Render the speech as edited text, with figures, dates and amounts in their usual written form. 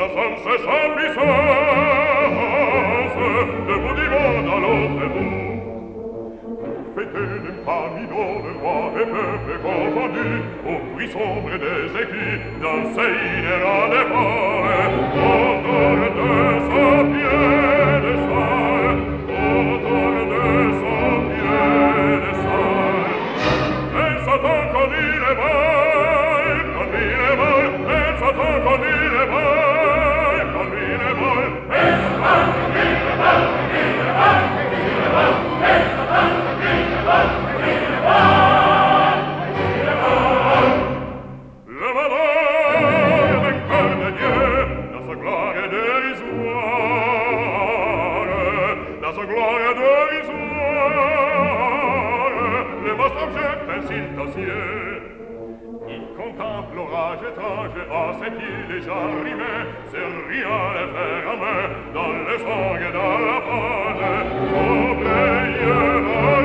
la sans cesse en puissance, debout du monde à l'autre bout. Fêtez parmi nos le roi et peuple confondu, au bruit sombre des écus, danser ira des forêts, autour de son piédestal, autour de son piédestal. Et Satan qu'on il est mal, qu'on il est mal, et Satan qu'on il est mal, qu'on il est mal, et Satan qu'on il est mal, qu'on il est mal, qu'on il est mal, et Satan qu'on il est mal, qu'on il est mal, qu'on il est mal. Le malheur d'un cœur de Dieu, dans sa gloire dérisoire, dans sa gloire dérisoire, le monstre objecte ainsi aux cieux. Il contemple l'orage étrange, à ce qu'il est arrivé, c'est rien le faire à main, dans le sang et dans la pâte, oubliez la